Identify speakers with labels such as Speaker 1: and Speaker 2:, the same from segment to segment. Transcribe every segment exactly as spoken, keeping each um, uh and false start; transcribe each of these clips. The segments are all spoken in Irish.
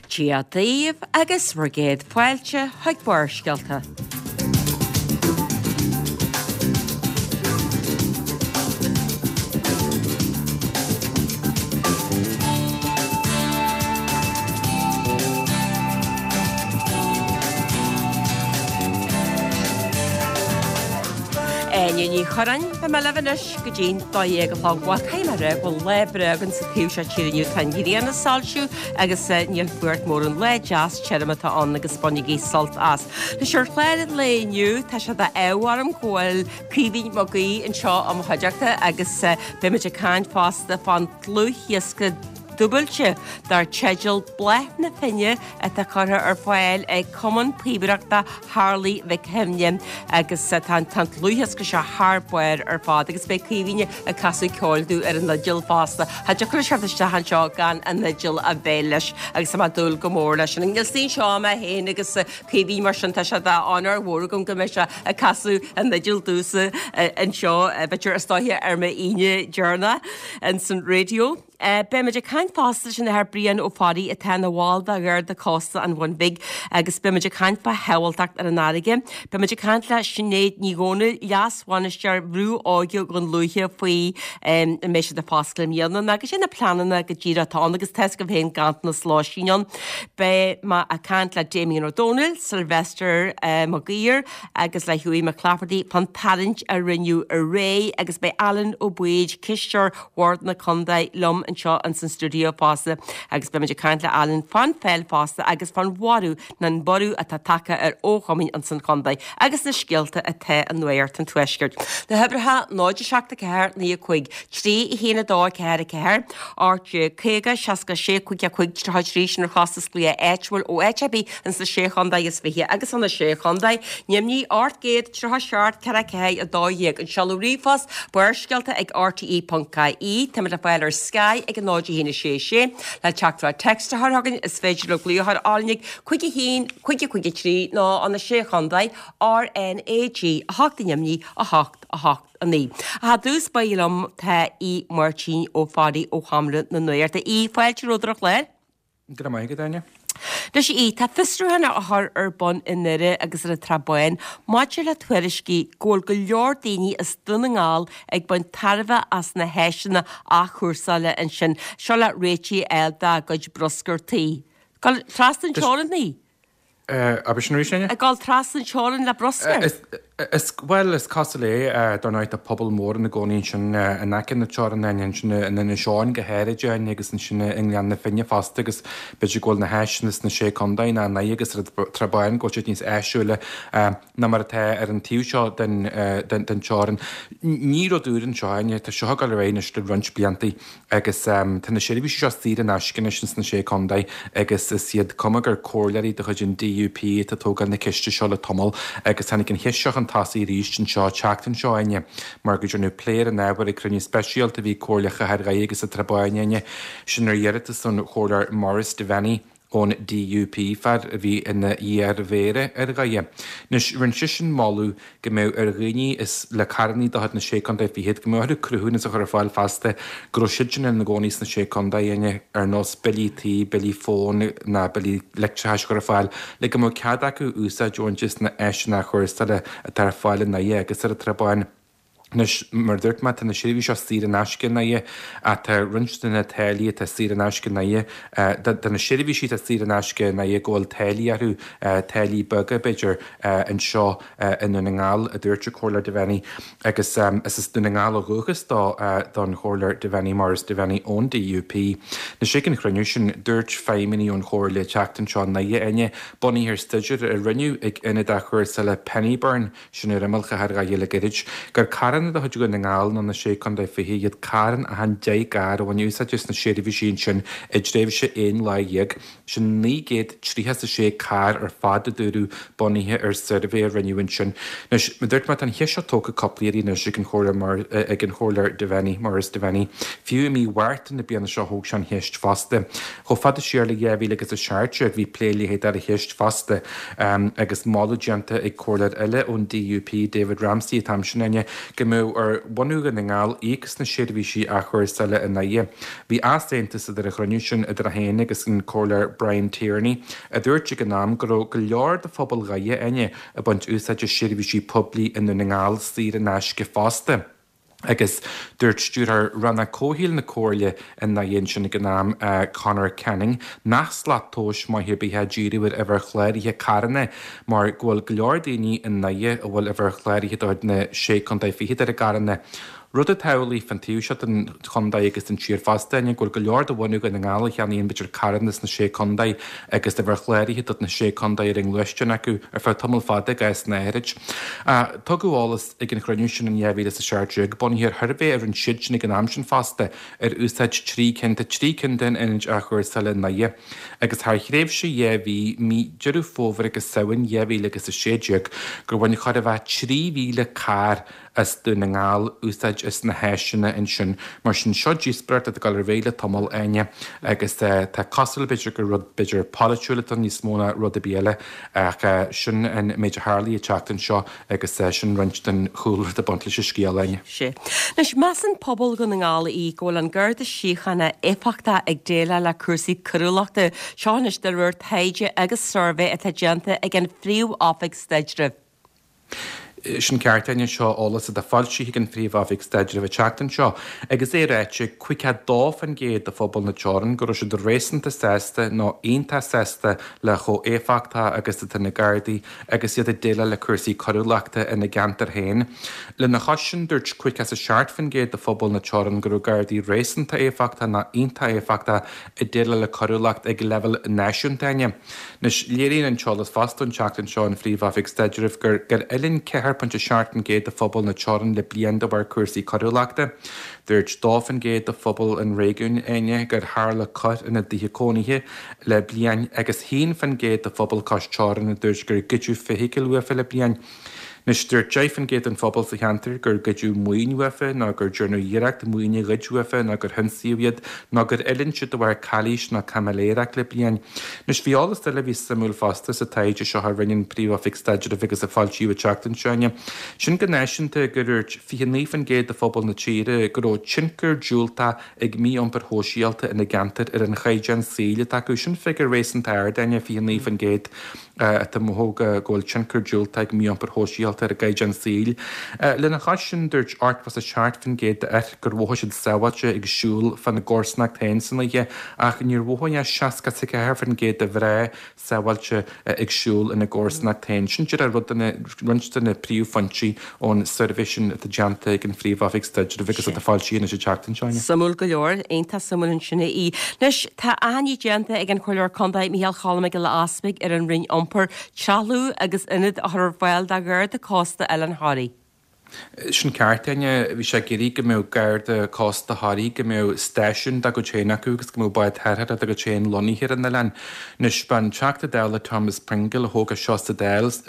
Speaker 1: Gia Dave agus Brigade Fáilte chuig Buairscealta. Ní chorain be me lehanis go dtín dóag go fágha chéimere go lebregan sa tíú se tíirniu tangiríanana salsiú agus níl buirt mór an le jazz cheirmatá an agus sponnigí salt as. Na seir chléir léniu tá se de éhharm ghfuil críhín mogaí an seo am chuideachta agus bimiide cáin fásta fan tlúhiasca dúbailte dar tseidil bleth na finne a tá chutha ar fáil ag cumann príomhaireachta Harley Vickhemne agus tá tan luúthas go se thbuir ar fád agus be cíhíine a casú ceáilú ar an nadil fásta. Tá de chu seirteiste an seo gan an nadil a bhé leis agus sama dul go mór leis an giltíí seo a héana agus cíhí mar sin tá se anar bhór gom go meise a casú an nadil dúsa an seo betir a stáithe ar me ine dearna an san radio. Uh, be meidir cain fásta sin ar brian ó fádaí a ten bháilda gur de costa an bhain big agus be meidir cain fa heiltacht ar an áige. Be meidir cain le sinnéad ní gcóna leasháinistear brú áige gon luúthe faoi um, meisi de fáscail míanana agus sin na planana go ddíratá agus te go bhéon gant na sláisíon. Be má a caint le Damien O'Donnell, Sylvester uh, Maguire agus le Hughie McClafferty fan talent a rinneú a ré agus be Alan O'Buige Kister Ward na Condaid lom an seo an san studio fásta agus be meidir caint le Alan fan fel fásta agus fan warú nan ború a tá take ar óchamin an san Condaid agus na scialta a the an nuairt an tuisgurt. Na hebretha náidir seachta ceir ní chuig trí i héna dá ceir a ceir áte céga seaca sé chuig a chuig tríéis ar chastas lia éithfuil ó éittebí an sa sé Condaid is bhí agus an na sé Condaid neamní ágéad trotha seart ce cé a dáhéag an sealú rífas buairscealta ag R T E dot C I te a bhil ar Sky ag an náidí hína sé sé le teachtar texta thragan is féidir le glúthar álinnig chuige hín chuige chuige trí ná an na sé Condaid R N A G a hachtaimní a hacht a hacht a ní. A ha dús bailm the í martín ó fádaí ó hamla na nuir a í fáilte rudrach le?
Speaker 2: Gra mai go daine.
Speaker 1: Dys í, tá fistruhanna a thar ar bon in nire agus ar a trabáin, máte le tuairiscí ggóil go leor daoine is duna ngáil ag bain tarbha as na héisina a chuirsáile an sin, seo le réití eilda goid broscartaí. Gáil trastan teoran ní?
Speaker 2: Aber sin rééis sinne?
Speaker 1: A gáil trastan teoran le broscar?
Speaker 2: Is well is Castlé don áit a pobl mór na gcóín sin a necin na teoran nain sin na na seáin go héireide agus an sin inlean na finne fasta agus beidir ggóil na héisnas na sé Condaid na na agus trabáin go sé níos éisiúile na mar the ar an tíú seo den den teoran. Ní ó dúrin seáine tá seo gal réine de runt bliantaí agus tanna sébhí seo tíad an ascinne sin na sé Condaid agus is siad cuma gur cóirlaí do chun D U P tá tógan na ciste seo le tomol agus tanna cin hiiseach an tasí ríist an seo teachtan seo aine mar go dúirnú pléir an nebhar i crunne speisialta bhí cóirlacha ar agus a trabáine sin ar dhearata san chóir Morris Devaney ón D U P far a bhí ina íar bhéire ar gaie. Nus rinn sin máú go mé ar rií is le carní do na sé Condaid bhí héad go mé cruúna a chu fáil fasta groisiid sin na gcóníos na sé Condaid ar nás belítí belí fón na belí lectreis chu fáil le go mó cead acu úsa Jones na éisina chuirsta a tar fáile na dhé agus ar a trabáin. Nus mar dúirt me na sibhí seo tí an ascin na a tá runsta na tailí tá tí an ascin na na sibhí si tí an asce na ggóil tailíarú tailí buga beidir an seo in na ngáil a dúirte chóir de bhaine agus is duna ngáil a rugus dá don chóir de bhaine Morris de bhaine ón D U P. Na sin chruniú sin dúirt féimií ón chóir le teachtan seo na aine buí ar stiidir a rinneú ag ina d chuir sa le Pennyburn sin rimmelcha ar ga dhéile girid gur cara a chuid go na ngáil na sé Condaid fihí iad caran a han dé gar bhain úsa just na séidirhí sin sin i dréimh se éon le dhéag sin ní géad tríthe a sé car ar fád a dúrú boníthe ar survé a rinneúin sin. Nus me dúirt me an hiise tóca coplaíí na si an chóir mar ag an chóir de bhaine Morris de bhaine. Fiú mí bhhairta na bíanana seo thóg sean hiist fasta. Cho fada siar le dhéhí agus a seirte a bhí pléilihéad ar a hiist fasta agus mála deanta ag chóir eile ón D U P David Ramsey tam sinine go mú ar bhanúgan na ngáil égus na séirbhísí a chuir sala in naie. Bhí astéantas idir a chronúisiún idir a héana agus an cóir Brian Tierney a dúirte go nám go go leor de phobal gaie aine a bunt úsáid a séirbhísí poblí in na ngáil sí a náis go fásta. Agus dúirt stúr ranna cóhíil na cóirle in na dhéon sin go nám Conor Canning nach slatóis má hirbíthe ddíúir a bhar chléirithe caranna mar ghfuil go leor daoine in naie a bhfuil a bhar chléirithe dóid na sé chun fiad ar a garanna. Rud a telaí fan tíúse an chundaid agus an tíir fastaine ghfuil go leor do bhhaú go na ngála cheanaíon bitir carannas na sé chundaid agus de bhar chléirithe dat na sé chundaid ar an luistein acu ar fá tamil fada gas na éirid. Tuguhálas ag an chronúisiún an éhhíle a seirteag bonhíar thbé ar an siid sin an am sin fasta ar úsáid trí cinnta trí cindan in a chuir sala naie. Agus th chréibh sé dhéhí mí dearú fómhar agus saoin dhéhhíle agus a séideag gur bhain chuir a bheith trí bhíle cá as du na ngáil úsáid is na héisina in sin mar sin seo díosbret a gal réile tamil aine agus tá costal beidir gur rud beidir palúla an níos móna rud a béle ach sin an méidir Harlaí a teachtain seo agus sin rint den chúil de bantla sé scéalaine.
Speaker 1: sé. Nes meas an pobl go na ngála í ggóil an gcuirda síchanna éfachta ag déile le cuasaí curúlaachta seánis de ruir taide agus survé a taidianta ag an phríomh áfik staidirh.
Speaker 2: Sin ceartaine seo álas a de fáilsí an phríomhhaigh staidir bh teachtain seo, agus é réite cuiice dófan géad a fphobal na teorann gur si do réanta sésta nó aonanta sésta le cho éfachta agus na gardaí agus iad a déile le cuasaí choúlaachta ina gantar héin. Le na chasin dúirt cuiice a seart fan géad a fphobal na teorann gur gardaí réanta éfachta na aonanta éfachta i déile le choúlacht ag level náisiúntaine. Nes léiríonn an teolalas fastún teachtain seo an phríomhhaigh staidirh gur gur ilinn ceir pont a seaartan géad a phobal na teorann le blian do bar cuasaí choúlaachta. Dúirt dófan géad a phobal an réún aine gur hála cut ina dtíocónithe le blian agus híon fan géad a phobal cos teorann na dúirt gur gidú fihiiciil uafa le blian. Nes dúirt déifan géad an phobal sa cheantar gur gidú muoin uafa ná gur dúirnú dhéireacht muoine rid uafa ná gur hinsaíad ná gur ilinn si do bhar chalís na camaléireach le blian. Nes bhíolalas de le bhí samúil fasta sa taide seo th rinnean príomhhaigh staidir agus a fáiltíú a teachtain seine. Sin gnéisianta gurúirt fihannífan géad a phobal na tíre gur ó tincur dúilta ag mí ampar hóisialta ina gantar ar an chaidean síle taú sin figur rééis air daine fihannífan géad a mthóga ggóil tincur dúilta ag mí ampar hóisialta ar a gaiidean síl. Lena chasin dúirt art was a seart fan géad ar gur bhisiid saohaite ag siúil fan na gcósnacht tain sanige ach níor bhhaine seaca sa ceir fan géad a bhré saohailte ag siúil ina gcósnacht tain. Sin dear ar rud runsta na príomhfantí ón servisin a deanta ag an phríomhhaigh staidir agus a fáiltíí na sé teachtain seine.
Speaker 1: Samúil go leor aonanta samúlann sinna í. Nes tá aní deanta ag an choir condaid Mícheál Chalaigh go le aspaig ar an rinn ompar tealú agus inad a thar bhil de gur de Costa Ellen Harry.
Speaker 2: Sin ceartaine bhí sé gurí go mé gar de Costa Harry go mé staisiún da go chéna acu agus go mé baid thethir a go chéan loníhir an na len. Nus ban teachta déla Thomas Pringle a thóga seosta déils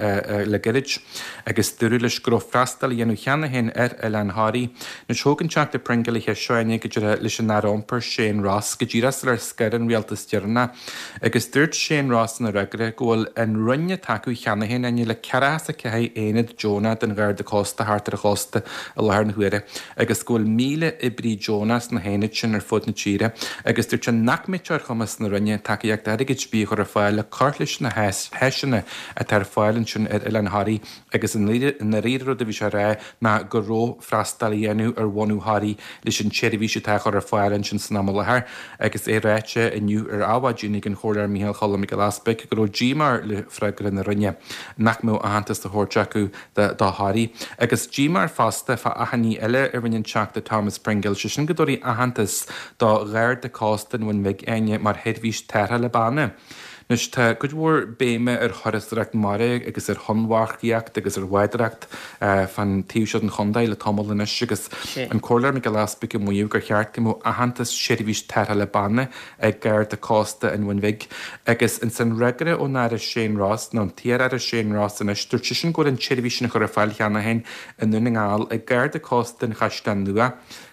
Speaker 2: le girid agus dúú leis gro freistal dhéanú cheanna hen ar Ellen Harry. Nus thógann teachta Pringle he seoine go dtíire leis an nárómpar Shane Ross go ddíras ar scaran rialtas dearna agus dúirt Shane Ross na regre ggóil an runne taú cheanna hen aine le ceras a cehé éad Jonah den gar de Costa hartar a chosta a lehar na huire agus ggóil míle i brí Jonas na héine sin ar fud na tíre agus dúirt an nachmittear chumas na rinne takeíag de agad bí chu ar fáil le cartlis na heisina a tar fáilann sin ar Ellen Harry agus na riidir a bhí se ré na goró freistalíanú ar bhhaú Harry leis sin tseirbhí se te chu ar fáilann sin san am lethir agus é réite inniu ar áhaidúnig an chóir Mícheál Chalaigh go laspa go ddímar le freigur na rinne nach mó ahantas a thuirte acu dá Harry agus ddímar fasta fa ahaní eile ar bhainn teachta Thomas Pringle se sin godorí ahantas dá réir de Costa bhain mbeidh aine mar headhvís tertha le banna. Nus tá go bhór béime ar chorasreacht mare agus ar honmhaíocht agus ar bhaidireacht fan tíúsead an chundaid le tomul in agus an choir me go laspa go muú gur cheart go mó ahantas seirbhís tertha le banna ag gar de Costa in bhainmhiig agus in san regre ó náir a Shane Ross ná tíar ar a Shane Ross in stúirte sin go an seirbhís sin chu ar fáil cheanna hain in nuna ngáil ag gar de Costa in chaistan nua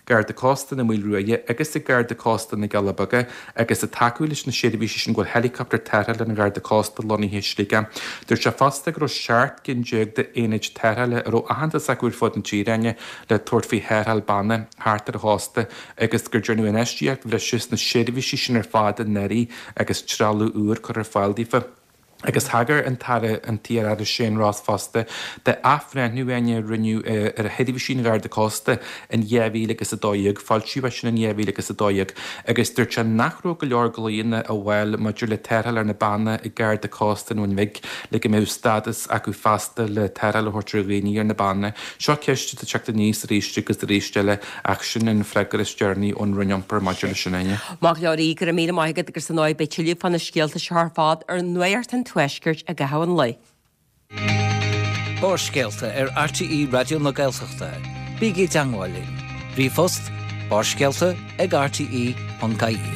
Speaker 2: gar de costa na mil ruige agus i gar de costa na Galabaga agus a takeúlis na séidir sin ghfuil helicopter terhall an gar de costa loni hislige. Dúir se fasta gro seart gin jeug de éid terhalle ro ahananta sa gúil fod an tíirenne le tuairtfí herhall banna hátar a hásta agus gur journú in estiacht bhre sis na séidir sin ar fád an neri agus tralú úr chu ar fáildífa. Agus hagar an tara an tíar ar a sin rás fasta de afran nuaine rinú ar a hedih sin gar de costa in dhéhíle agus a dóig, fáiltíú sin in dhéhíle agus a dóig, agus dúirt se nachró go leor golíine a bhfuil maidir le terhall ar na banna i gar de costa nó mig le go mé stadas acu fasta le terhall hortar réí ar na banna. Seo ceiste a teachta níos ríiste agus réisteile ach sin in flegar is journey ón rinneompar maidir le sinine.
Speaker 1: Mag leorí gur a mí maigad agus an náid be tiú fanna scialta se th fád ar nuart an tuisgurt a gahan lei.
Speaker 3: Bórscéalta ar R T E Radio na Gaeltachta. Bígí teangáilín. Brífost, bórscéalta ag R T E an K I.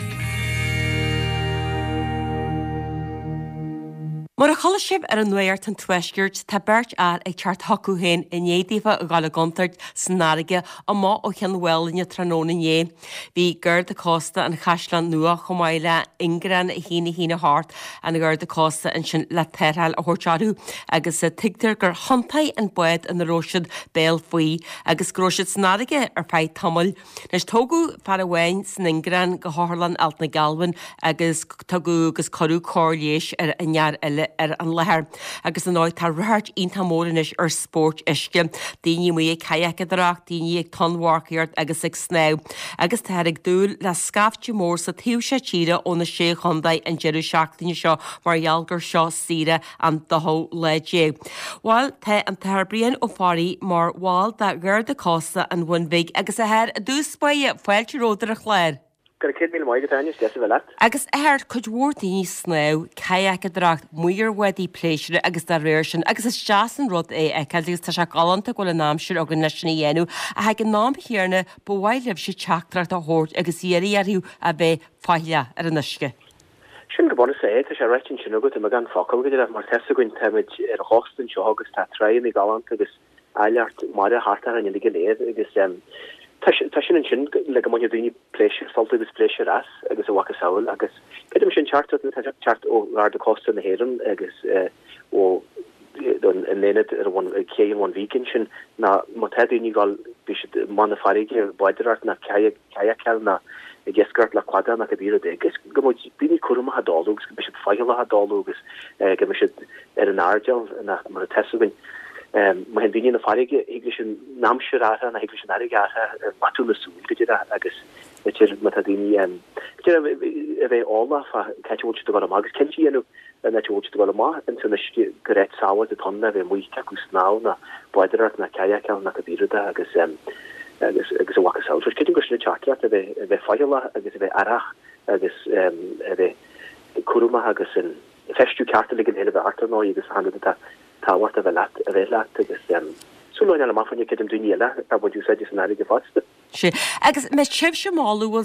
Speaker 1: Mar a chola sib ar an nuart an tuisgurt tá beirt ar ag teart hacu hain in éadífa a gála gontart snáige a má ó chean bhfuilne tróna é. Bhí gur de costa an chaislan nua chomáile ingran a hína hína háart an gur de costa an sin le terhall a thuirtearú agus a tigtar gur hontaid an buid an róisiid béal faoi agus gróisiid snáige ar feid tamil. Nes tógu far a bhain san ingran go hálan alt na galban agus tugu agus corú cóirléis ar anhear eile ar an lethir. Agus an áid tá ruthart ionta móranis ar sport isce. Daoine mu ag caiac idirach, daoine ag tonmhacaíart agus ag snáw. Agus tá ag dúil le scafte mór sa tíú sé tíre ó na sé chundaid an jeú seachtaine seo mar ealgur seo síre an dothó le dé. Bháil tá an tarbrion ó fáí mar bháil de gur de costa an bhainmhig agus a heir a dús spaide foiilte ródar a chléir.
Speaker 4: Gur cé mí maigad aine de bhile.
Speaker 1: Agus air chud mhórtaí snáw caiac a dracht muir wedí pléisiire agus de réir sin agus is deasan rud é eicilgus tá se galanta go le námsir agus neisina dhéanú a ha an nám chéarna ba bhhaileh si teachtracht a thuirt agus dhéiríarú a bheith fáile ar an nuisce.
Speaker 4: Sin go bonna sé tá sé réitin sin agat a gan focail go mar tesaún teid ar hostan seo agus tá trein i galanta agus eileart mar a hartar an ige léad agus Tá sin an sin le go maiid daoine pléisiir solta agus pléisiir as agus a bhacha saoil agus Peidir sin chart chart ó gar de costa na héan agus ó an léad ar bhain cé bhain vícin sin na má daoine gáil manna farige baidirart na caiaceil na i ggéisgart le cuada na go bíra agus go bíní cuama hadógus go be fáile hadógus go me ar an airdeal na mar a tesain. Ma hen dinne na farige iglechen namscherata na iglechen arigata matule soul gejera agus etjer matadini em gejera alla fa catchwatch to go magus kenchi enu na catchwatch to go ma en so na gret sawa de tonna ve muita kusnau na boiderat na kayaka na kabirda agus em agus agus waka saul so kitin go shne chakya ve ve fayala agus ve arach agus em ve kuruma agus en festu kartelig hele arta no agus handed ta táhart a bheith a bheith leat agus súlain an máfanne cé an duine a bhú sé san aige fásta.
Speaker 1: sé agus me sib sem máúhil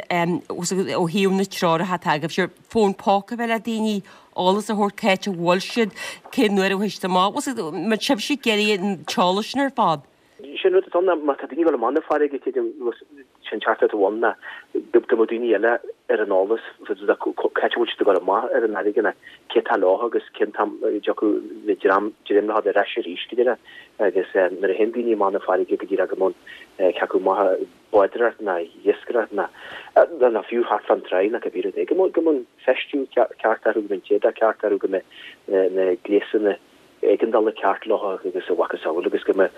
Speaker 1: ó híúm na trára hat agah sé fón páca bheile daoine álas a thuircéite bhil siad cé nuair a thuiste má me sib si geirí an teálasin ar fád.
Speaker 4: Sin nu anna má daoine go manna farige sin charta bhna go daoine eile ar an álas catchwatch go má ar an aigeanna cé tá láth agus cin jocu ram na a reisi rísciile agus nar a hendíní manna farige go dtí a gomón ceú maithe boidirart na dhéiscarat na na fiú hart fan trein a go bhí é go gomón festú ceartarú ben chéad a ceartarú go me na glésanna egen dalle ceart loch agus a wacha saoil agus go me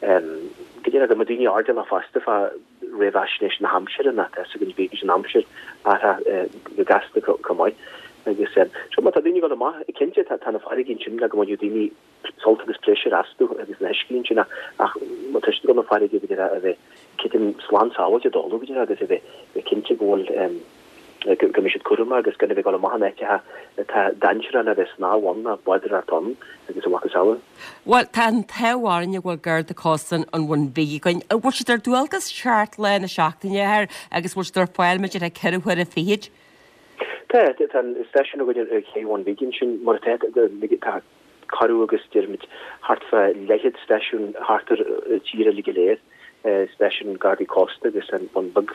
Speaker 4: go go daoine ardal a fasta fa réhhaisnéis na Hampshire na te gon ví an Hampshire a go gasta commáid agus so mat a daoine go má cinnte tanna fariginn sin le go maiú daoine solta agus pléisiir asú agus na heiscín sinna ach má tuiste go na farige a bheith kitim slán sáil a dóú agus a bheith cinnte ggóil go mis cuama agus gona bh go maithe tá dainre a bheits náháin a baidir ar tom agus a wacha saoil.
Speaker 1: Well tá an teháin a bhfuil gur de costan an bhain bhígain a bhir si ar dúalgus seart le na seachtaine ar agus bhir ar fáilmeid a ceirhuiir a féid.
Speaker 4: Tá an station go chéháin bhíginn sin mar tá carú agus dearmid hartfa lehead station hartar tíre lige léir station Gardi Costa gus an bon bug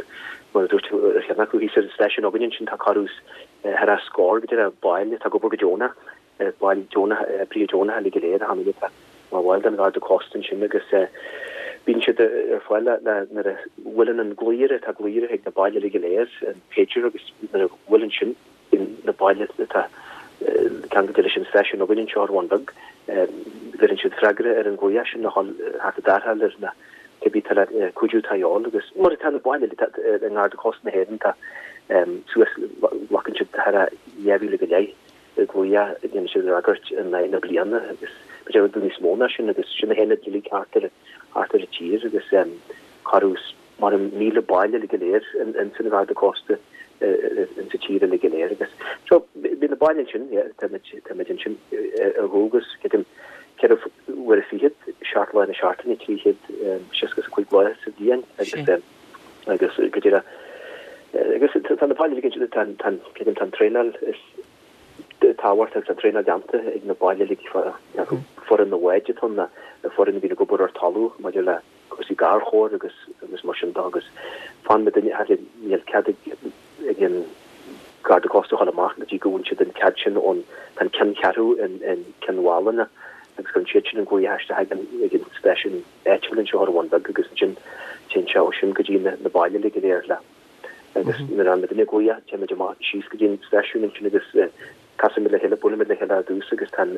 Speaker 4: nach hí station ogin sin tá carús har a scór go a bail tá go go Jonah bail Jonah bri Jonah lig léir ha má wild an Gardi Costa sin agus bín si ar fáile na willen an glíire tá glíire ag na bailile lig léir an Pager agus willen sin in na bailile tá kan sin station ogin se one bug verin si fragre er an goia sin nach hat darhall er na tebi kuju tayol agus mor tan baile en ar de kosten heden ta su waken si har jevile gelei goia den si ragert en na na blianne agus be du is mona sin agus sin henne dili arter arter tier agus karus mar mile baile geleer en en sin ar de koste in se tiere le geleer agus so bin de baile sin ja sin hogus get hem kewer fi het Chartline a Chartine tri het sisgus quick lo dien agus agus go agus tan de baile gin tan tan ke tan trainal is de tower tan trainer dante ag na baile lig for for in the wedge on na for in vi go bor talu ma la si gar cho agus agus mar agus fan met had ni cat again gar de cost hall macht dat go den catchen on tan ken catu en en ken wallen agus gon chichen and go hashtag hagen again station actually show one bug agus chin chin show shim gajin na baile lig there la agus na ran met go ya chema jama she's gajin station and chin agus kasimile hele bol mit hele dus agus tan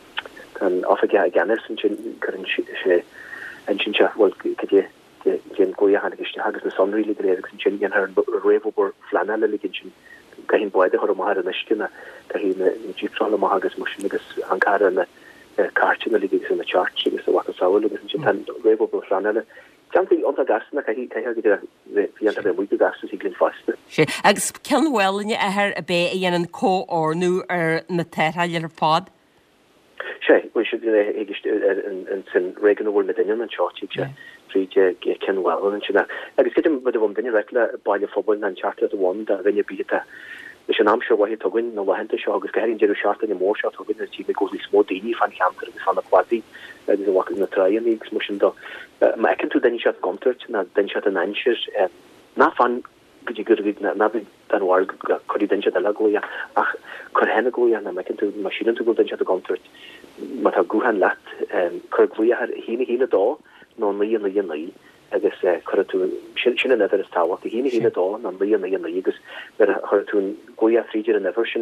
Speaker 4: tan afga aganis and chin kan she and chin cha well kaje gen go ya hagus hagus na son really there agus chin gen her revo flanelle ligin kahin boide hor ma har na skina kahin jipsala ma hagus mushin agus ankara na kartin ligis in the church is the water soul is tan revo flanelle something on the gas na kahi kahi gida vi anta be muito gas is glin fast
Speaker 1: she agus ken well in a her a be in an co or nu er na terra yer pod
Speaker 4: she we should egist in sin regular medinium and church che free ken well and she agus kitem with the one dinner rekla by the football and charter the one that when you beat it is an am sure why to win no hente show agus garin jeru shot in more shot win the team goes this more daily fan camper is on the quasi that is walking the try and the motion do ma can to then shot concert na then shot an inches na fan good good na na dan war could then shot the lagoya ach could hen go na ma can to machine to go then shot the concert ma ta guhan lat could we had hine hine do no ni ni ni agus chu sin an ever tá wat híine híine dá an li an agus chu tún goia friidir an eversion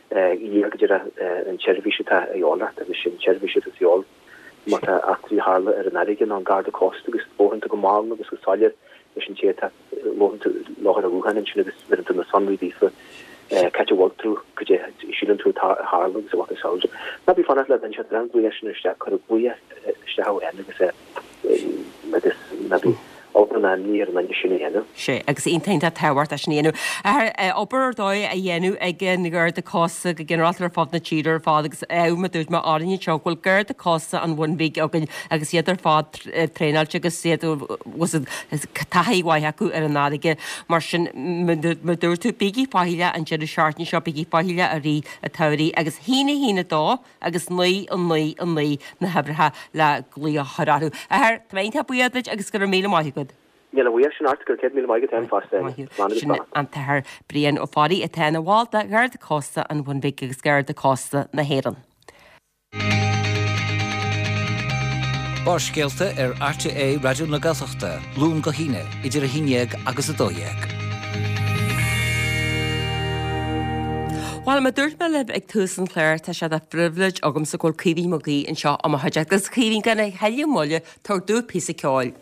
Speaker 4: idir an chervisita aola agus sin chervisita aol mat atri haarle er an aigen an garde kost agus bohan go ma agus go salle sin sé lo lo a ruhan sin agus vir na sunrífa catch a walk through go si tú haarle so wat sa na be fan le an ran gosin sta chu goia sta ha en agus nabi na níir na sin hénu.
Speaker 1: sé agus intainta tehart a snéanú. Obair dóid a dhéanú ag gur de cosa go generaltar fád na tíidir fád agus éma dúid mar áine teohfuil gur de cosa an bhain bhí agus iadidir fád tréáilte agus séadú taíhhaith acu ar an náige mar sin dúir tú bigí fáile an jeú seaartní seo bigí fáile a rí a tairí agus híine híine dá agus nuí an nuí an nuí na hebrethe le glí a choráú. Ar thainthe buiad agus gur mí maithigud.
Speaker 4: Ja we sin article ke mil maige ten fast
Speaker 1: an thir brian ó fáí a tena bháilta gur de costa an bhain big agus gur de costa na héan.
Speaker 3: Bárscéalta ar R T A radio na Gaeltachta, lún go híine, idir a híineag agus a dóiag.
Speaker 1: While ma dúirt me lib ag túsan chléir tá sé a frivleid agam sa ghil cíhí mogaí an seo am a haideach gus cíhín ganna heileú molle tar dú písa ceáil.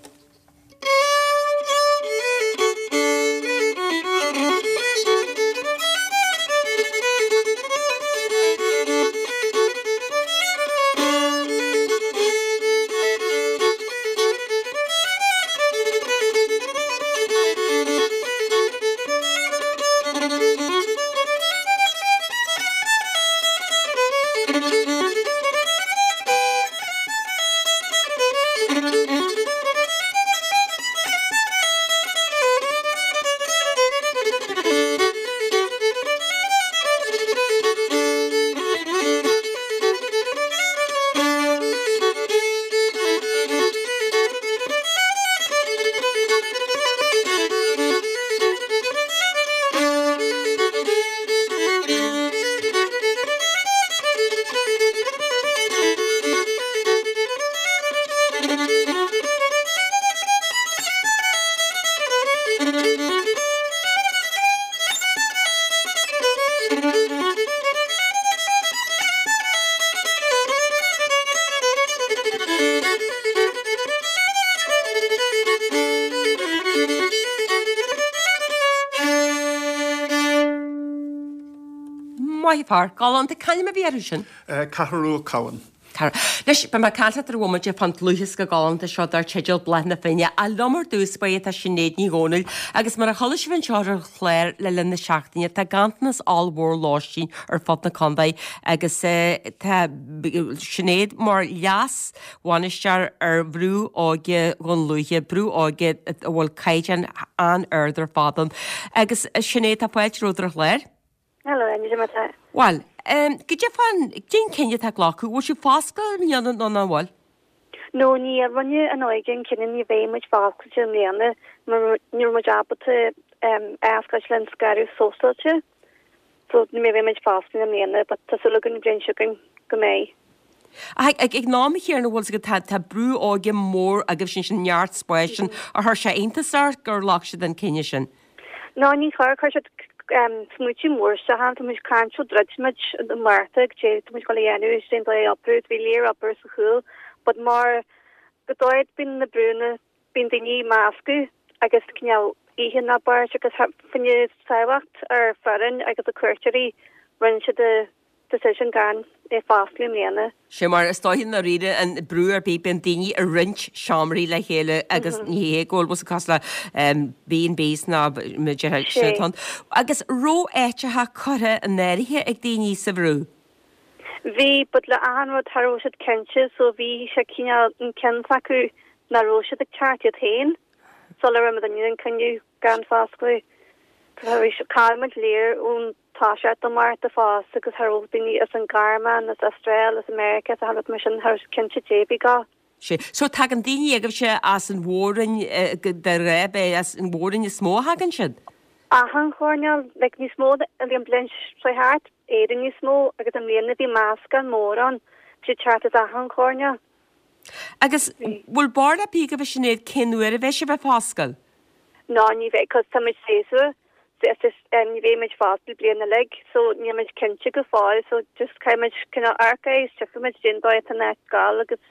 Speaker 1: mai far galanta caiime bhíar sin?
Speaker 5: Caharú Cowan.
Speaker 1: Leis be mar caiilta ar bhmuide fan luchas go gáanta seo ar teideal blena féine a lomar dús ba a sinnéad ní gcónail agus mar a cholis bhain seo ar chléir le lena seachtaine tá gantanas allhór láistín ar fod na condaid agus sinnéad mar leas bhainistear ar bhrú áige gon luithe brú áige bhfuil caiidean an airdar fadan agus sinnéad tá foiid rúdar chléir?
Speaker 6: Hello, I'm
Speaker 1: Well, um, gyd je fan, gyn cynnu ta glacu, was you fascal mi an an an wal?
Speaker 6: No, ni a runne an oigen cynnu ni fe much fascal sy'n lianna, ni rwy'n jabba te asgall len sgaru sosol te, so ni me fe much fascal yn lianna, but ta sylw gyn bryn siwgyn gymau.
Speaker 1: Ag ag ná mi chéar na bhil go tá brú áige mór a goh sin sin neart spáisisin a th sé intasar gur lách se den cinne sin.
Speaker 6: No, ní chuir chuir Um, smúti mór se han tu mis cancho drudmid de martag je tu mis goléanu sin by opbrut vi leer upper sa hul, but mar gedoid bin na brune bin dingi masku agus knial ihe na bar agus finne sawacht ar farin agus a curtery run se de decision gan e fastly mena.
Speaker 1: Se mar stohin na ride an brewer be ben dingi a rinch shamri le hele agus mm -hmm. nie gol was kasla um B and B's na me je agus ro etche ha corre an nerige ag dingi sa brew.
Speaker 6: Vi but le an wat har het kenche so vi se kina in ken saku na ro het charted heen so le rem den kan you gan fastly vi se kalmet leer un Tasha the Martha Foss because her opening as an Garman as Australia as America as have mission her kinche J B ga.
Speaker 1: So tagan dini agam she as an warren the rebe as in warren is small hagan shid.
Speaker 6: Ah han cornel like ni small the blench so hard Aiden ni small I get them lena the mask and more on she charted a han cornel.
Speaker 1: Agus will barda pig of a shinade kin where a veshe be Pascal.
Speaker 6: No ni ve cuz some say so. This is um, you very much fast to play in the leg, so you much can chicken fall, so just kind of kind of archives, just much gin by the neck gal, because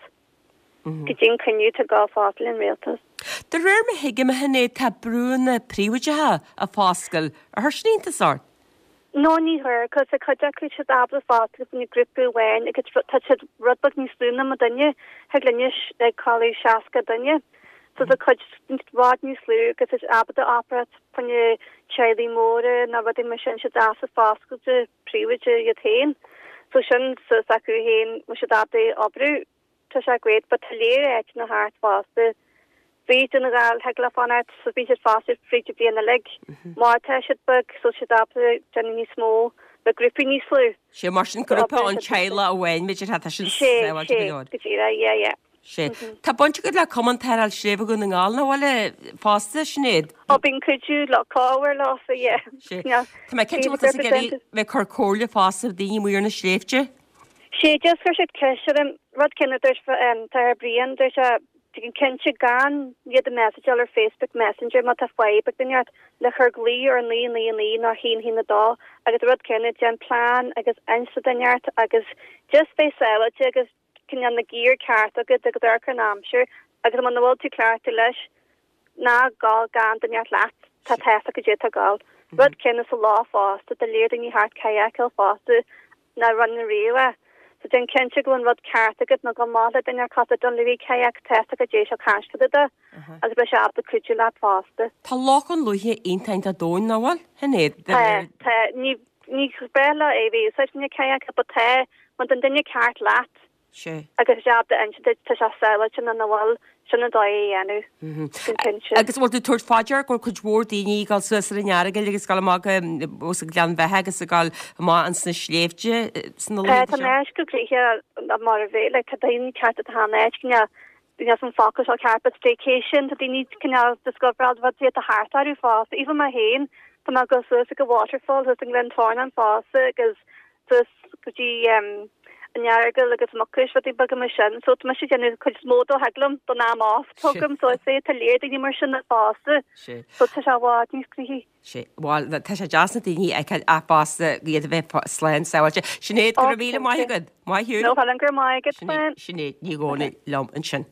Speaker 6: gin can you to go fast in realtors.
Speaker 1: The rare me higem hene ta brune priwaja a fascal, a her snein to sort.
Speaker 6: No, ni her, because I could actually should have the fast in the grip when it gets touched rudbug ni spoon them danye, haglinish like collie shaska danye. So the coach rod new slew because it's ab the opera when you Charlie Moore na what the mission should ask the fast to pre-which you attain. So shouldn't so saku hen we should have the opera to say great but to lay it in the heart fast the beat in the gal hegla on it so be it fast free to be in the leg. Marta should book so should have the Jenny small the gripping slew.
Speaker 1: She mustn't group on Chila away and had a she
Speaker 6: yeah yeah.
Speaker 1: sé. Tá bunte go le commentar al sréh gon an gáil na bhile fásta snéad.
Speaker 6: Ó bín cuiú le cáhar lá sé.
Speaker 1: Tá mai ce géirí bheith chu cóla fásta daoine muir na sréifte?
Speaker 6: sé just chu siad ceisiir rud cinna tar brion dúir se gin cinse gan iad a message ar Facebook Messenger má tá foibe duart le chur glí ar an líon líon lí ná hín hína dá agus rud cinna gen plán agus einsa duart agus just fé saoile agus cin an na gír ceart agus agus ar chu námsir agus man bhil tú cleirta leis ná gáil gan duart leat tá tefa go dé a gáil rud cinna sa lá fásta de léir in í hart caiacail fásta na run na réile. So den kense go rod kartaget na go mála den ar cata don leví kayak test a dé kansta de as be se de kuú la faste.
Speaker 1: Tá loch an luhe einteint a dóin nawal henné
Speaker 6: ní ní bela é vi se ni kayak a te man den dinne kart lat agus se de ein te se se an nawal sinna dó enu
Speaker 1: agus bhil tú tuairt fáidir gur chud mór daoine gáil suas ar an nearige agus gáil má os a glean bheitthe agus a gáil má an sna sléifte sna
Speaker 6: Tá meis go clíthe a mar a bhéh le tá daoine ceart a hánéid cinne duine san focus á carpet staycation tá daoine cinne discoverad bhd a háartú fása even má héin tá má go suas a go waterfall gus an glentorn an fása agus sus gotí um Anjargel agus mokus wat bag me sin, so me gen ku módo heglam don naam af togum so sé te leer die mar sin fase so te wa nískrihi.
Speaker 1: sé Wal te sé jasna daoine ag a fásta iad a bheith slein saoilte. Sinnéad go bhíle mai go mai hiú.
Speaker 6: No gur mai
Speaker 1: sinnéad ní gcóna lom an sin.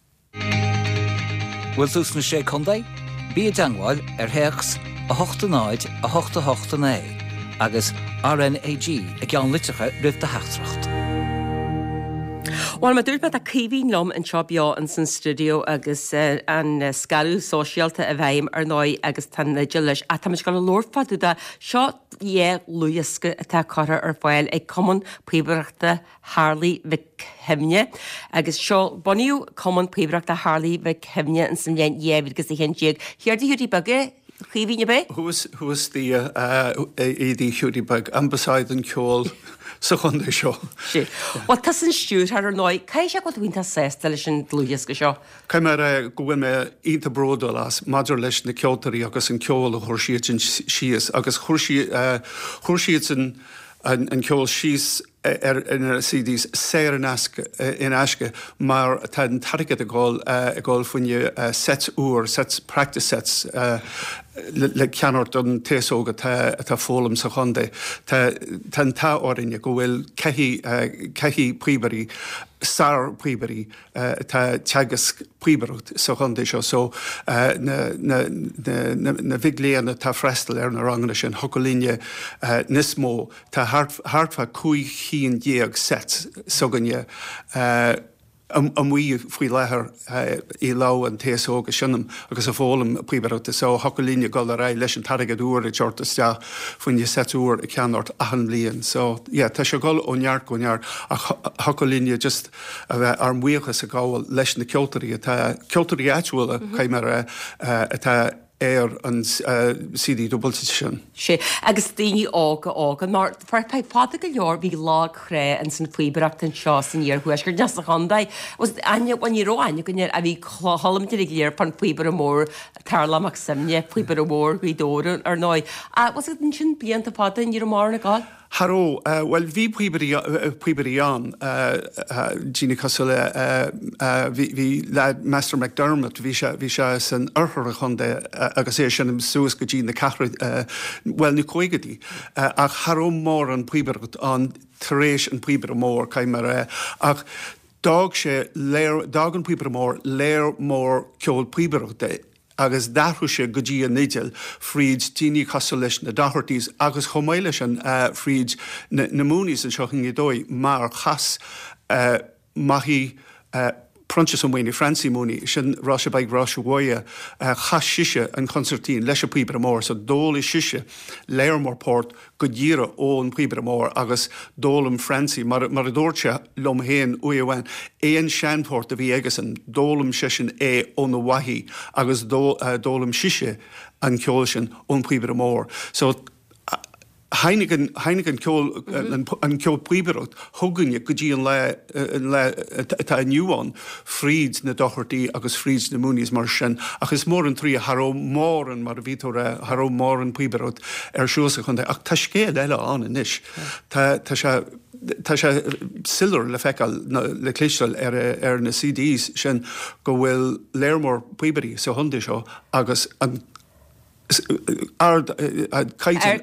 Speaker 3: Bhfuil tús na sé chundaid? Bí a dangháil ar theachs a hochtanáid a hochta hochtané. agus R N A G ag an litrecha rih de heachtracht.
Speaker 1: Well, ma dúirt me a cíhín lom an seo beo an san studio agus uh, an uh, scarú sóisialta a bhaim ar nói agus tan nigil leis a tá go lórfaú a seo é luasca atá cara ar fáil ag cuman príomhreachta Harley Vic Himne agus seo buníú cuman príomhreachta Harley Vic Himne an san bhéin éhid agus i hen diaag. Hiar di hiúdí bage? Chíhín be?
Speaker 5: Who was who was the uh, uh, the Hughie bag ambassade and Cole sa chunda seo.
Speaker 1: Sí. Well, tas an stúr ar nói, cai se go bhínta sésta leis an dlúias go seo?
Speaker 5: Cai mar go bhfuil me ínta bródal as maidir leis na ceoltarí agus an ceol a chuirsiad an síos agus chuirsiad an an ceol síos er in C Ds séir in asce in asce mar tá an targad a gáil a gáil funne sets úr sets practice sets le ceanart an téóga tá fólam sa chundé tá an tá árinne go bhfuil cehí príbarí sar príbarí tá teagas príbarucht sa chundé seo so na bhigléana tá freistal ar na rangana sin hocolíne nismó tá hartfa cuaig hín déag set soganne am mí faoi lethir í lá an téóga sinnam agus a fólam príbarachta so hocolíne gáil a ra leis an targad úr a teirta faoin setúr a ceanart ahan blion so yeah, tá se gáil óneart go neart a hocolíne just a bheith ar muochas a gáil leis na ceoltarí atá ceoltarí áitiúla caiimar atá éir an C D dúbalta sin.
Speaker 1: sé agus daoine ága ága mar farpa fáda go leor bhí lá chré an san faoibeachta an seo san níor thuis gur deas a chundaid was aine bhain ráine go a bhí cholamtir léir pan faoibar mór tarlamach samne faoibar mór bhí dóran ar nói a was an sin blianta fáda ní mar na gáil?
Speaker 5: Haró, uh, well, bhí príbarí an Gina Cosula bhí le Master McDermott bhí se san orthar a chundé agus é sin suas go Gina Cahra well na coigadí ach Haró mór an príbart an taréis an príbar mór caiimar ach dag sé dag an príbar mór léir mór ceol príbarachta agus darú sé go dtí an nigil fríd Gina Cosula leis na dahartís agus chomáile an uh, fríd na, na múnís an seochan i dói mar chas uh, maihí uh, Prontas an bhaoine Francí múni sin ráise beag ráise bhhaia chas siise an concertín leis a príbar mór so dóla siise léir mór pórt go ddíra ón príbar mór agus dólam Francí mar, mar a dúirte lom héin uahhain éon seanpórt a bhí agus an dólam sisin é ón na wahí agus dó, uh, dólam siise an ceol sin ón príbar mór so Heineken Heineken ceol an ceol príbarocht thuganne go dtí an le tá nniuán fríd na dochartaí agus fríd na múnís mar sin agus mór an trí Haró mór an mar vítor Haró mór an príbarocht ar siúsa chun ach tá scéal eile an inis tá se Tá sé sillar le feáil le cléisiil ar, ar na C Ds sin go bhfuil léirmór príbarí sa chundé seo agus an ard caiitin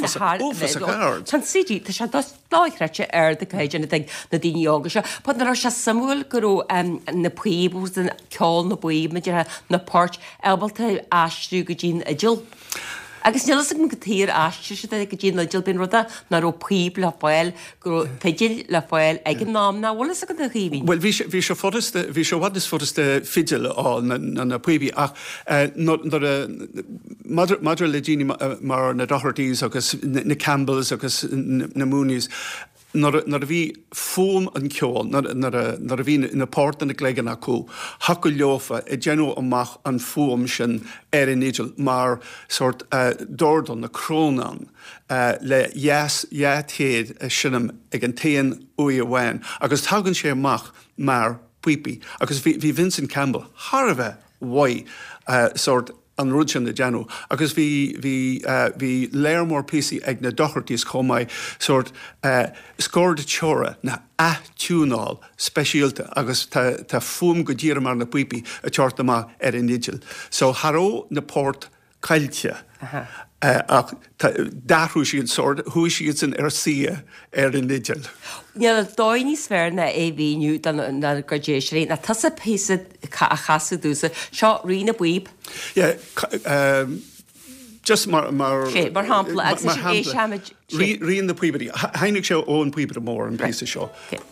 Speaker 1: Tá sidí tá se láithreite ar de caiidirna na daoine ága se, Pad nar se samúil gurú na príomhús den ceáil na buí me na páirt ebalta ástrú go dtín a dul. Agus nelas go tír áiste se go dtín na dil bin ruda na ó príomh le fáil gur feidir le fáil ag an námna bhla a go a riomhín.
Speaker 5: Well, bhí se forasta bhí se bhd is forasta fidil á na príomhí ach Madra le díine mar na Dohertys agus na Campbells agus na Moonies nar a bhí fóm an ceol nar a bhí na páirt na gléigen acu ha go leofa i dgenú amach an fóm sin ar in nídil mar sort dordon na crónan le jaathéad sinnam ag an téan ui a bhain agus tagann sé amach mar puipi agus bhí Vincent Campbell har a bheith wai sort an rúd na deanú agus bhí bhí bhí léirmór písaí ag na dochartís chomáid sort scóir de teora na athúnáil speisialta agus tá fum go ddíra mar na puipi a teart amach ar in nídil. So Haró na pórt caiilte ach darú siad sort thuaí siad san ar sia ar in nídil.
Speaker 1: Níl dóinní sfér na é bhíniu na gradéisií na tas a písa a chaú dúsa seo rina buíb?
Speaker 5: Yeah, um, Just mar mar
Speaker 1: sé mar hapla agus é seid
Speaker 5: rion na puibeí. Hainnig seo ón puibre mór an pí seo.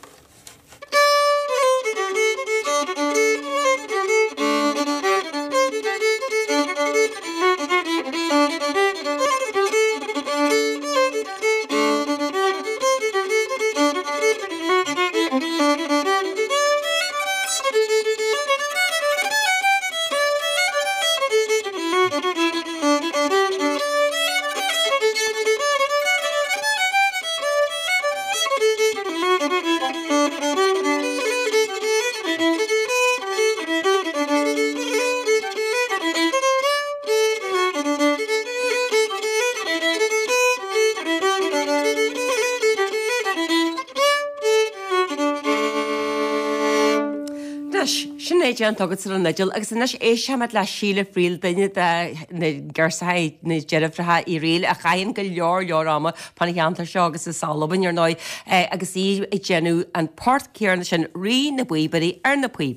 Speaker 1: Sinnéan tugad an nidil, agus inas é seamad le síle fríil daine ggursaid na jeirifratha í réil a chaon go leor leorráma panna cheantar seo agus is salaban ar náid agus í i genú an páirt céarna sin rí na buibarí ar na puib.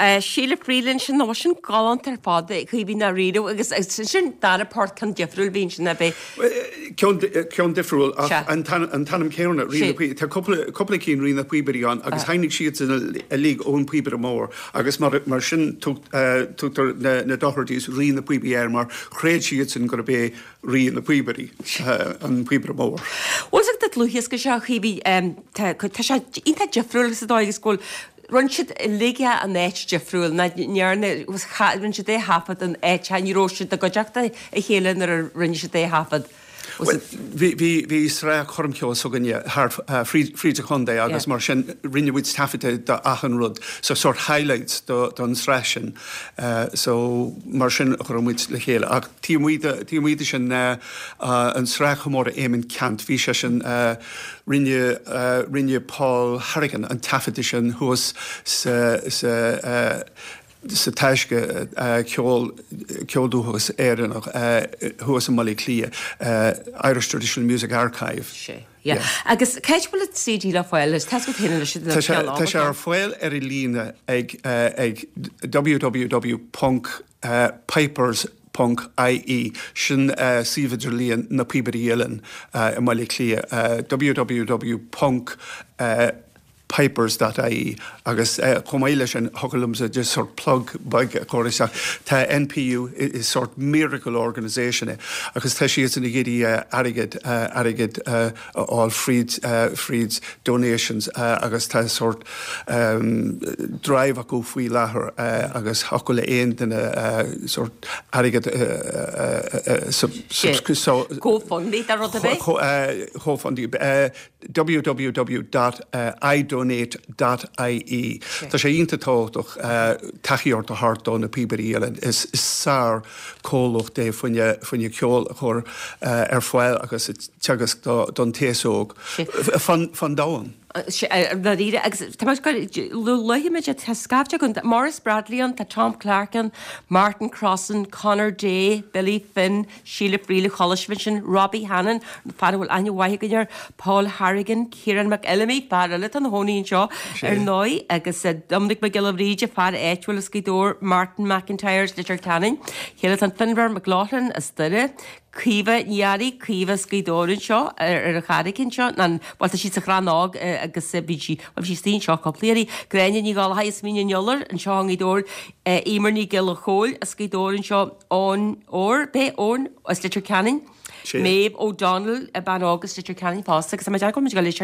Speaker 1: Síle Freeland sin ná sin galant ar fád chu bí na riú agus sin darapát can difriúil bhín sin na bé.
Speaker 5: Cean difriúil an tanam céanna ri Tá coppla cín rina puiberíán agus hainnig siad a lí ón puibre mór agus mar sin tutar na dohartís ri na puibeir mar chréad siad sin go bé ri na puiberí an puibre mór.
Speaker 1: Was dat luhias go se chibí ínta difriúil sa dáigus scóil run siad léige an éit difriúil na nearna run si dé hafad an éit níró siad a godeachta a chélan ar rinne si dé hafad.
Speaker 5: Bhí srá chum ceol so gnne fríide chundé agus mar sin rinnehuiid tafite de achan rud, so sort highlights don srásin so mar sin chumid le chéile. Ach tíomide sin an sráchamór émin cant, bhí se sin rinne rinne Paul Harrigan an tafite sin thuas sa sa teisce ceolúchas éannach thuas an malí clia Irish Traditional Music Archive.
Speaker 1: Agus céit bhfuil C D le fáil is tas go hinine si
Speaker 5: Tá sé ar fáil ar I lína ag ag w w w dot pipers dot I E sin sividir líon na piberíelen i malí clia w w w dot pipers dot I E agus chomáile sin hogalum sa just sort plug bag choirisa tá N P U is sort miracle organisation agus tá siad in géirí aigid aigid all freed freeds donations agus tá sort um, drive a go faoi láthair agus hocail éon den sort aigid
Speaker 1: GoFundMe ar rud a bheith?
Speaker 5: GoFundMe w w w dot i donate dot I E. Tá sé ionta táach taíart a hartá na piberíelen is sár cólacht é funne ceol chur ar fáil agus teagas don téasóg fan dáhan.
Speaker 1: Naíre luimiid a scafte gon Morris Bradleyan, tá Tom Clarkin, Martin Crossan, Connor Day, Billy Finn, Sheila Freely, Hollisvision, Robbie Hannon, fanhfuil aine wahigair, Paul Harrigan, Kieran McElemy, Barrel an Honín seo ar nói agus Dominic McGillivríide far éithfuil a scídór Martin McIntyre's Litter Canning, Chéile an Finver McLaughlin a Stille, Críomh nearí críomh scídórin seo ar a charicinn seo na bhilta si sa chránág agus bhí bhil si stín seo coppléirí Gréine ní gáil haas míine neolar an seo í dór émar ní gil a chóil a scídórin seo ón ór bé ón as Litter Canning. Maeve O'Donnell a ban agus Litter Canning fásta agus go go lei